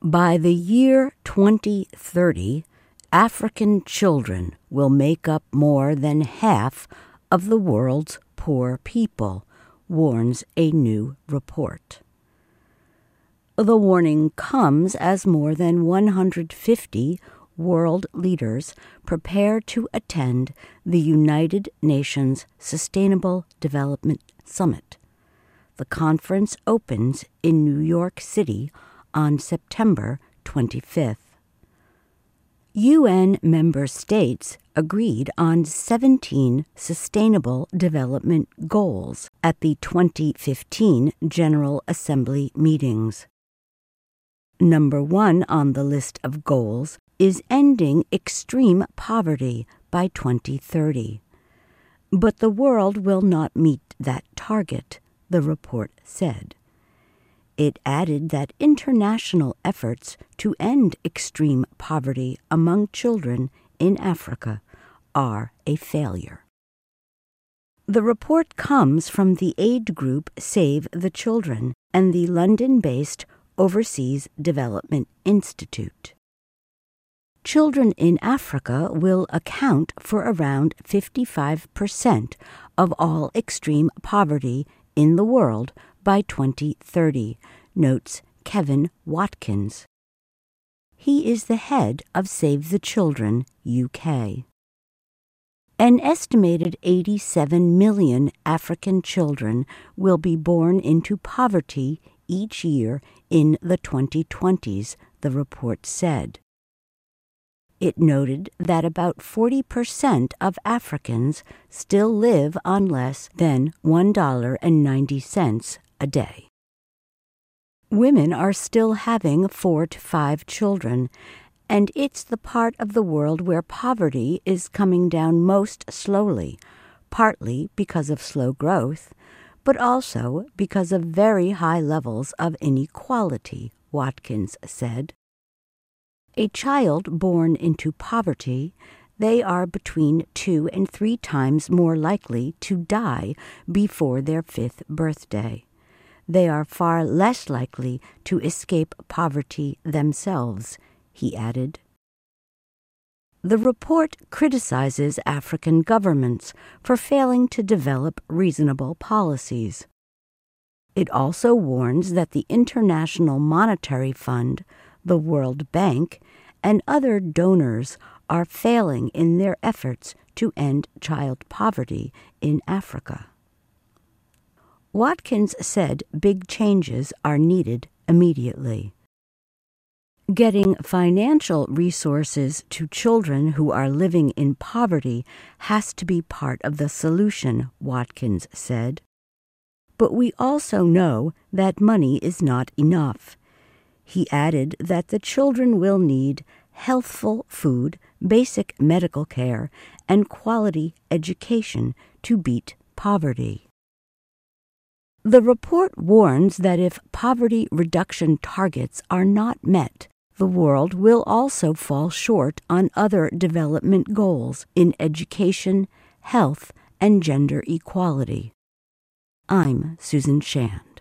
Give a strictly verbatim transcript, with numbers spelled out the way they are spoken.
By the year twenty thirty, African children will make up more than half of the world's poor people, warns a new report. The warning comes as more than one hundred fifty world leaders prepare to attend the United Nations Sustainable Development Summit. The conference opens in New York City on September twenty-fifth. U N member states agreed on seventeen Sustainable Development Goals at the twenty fifteen General Assembly meetings. Number one on the list of goals is ending extreme poverty by twenty thirty. But the world will not meet that target, the report said. It added that international efforts to end extreme poverty among children in Africa are a failure. The report comes from the aid group Save the Children and the London-based Overseas Development Institute. Children in Africa will account for around fifty-five percent of all extreme poverty in the world by twenty thirty, notes Kevin Watkins. He is the head of Save the Children U K. An estimated eighty-seven million African children will be born into poverty each year in the twenty twenties, the report said. It noted that about forty percent of Africans still live on less than one dollar and ninety cents a day. Women are still having four to five children, and it's the part of the world where poverty is coming down most slowly, partly because of slow growth, but also because of very high levels of inequality, Watkins said. A child born into poverty, they are between two and three times more likely to die before their fifth birthday. They are far less likely to escape poverty themselves, he added. The report criticizes African governments for failing to develop reasonable policies. It also warns that the International Monetary Fund, the World Bank, and other donors are failing in their efforts to end child poverty in Africa. Watkins said big changes are needed immediately. Getting financial resources to children who are living in poverty has to be part of the solution, Watkins said. But we also know that money is not enough. He added that the children will need healthful food, basic medical care, and quality education to beat poverty. The report warns that if poverty reduction targets are not met, the world will also fall short on other development goals in education, health, and gender equality. I'm Susan Shand.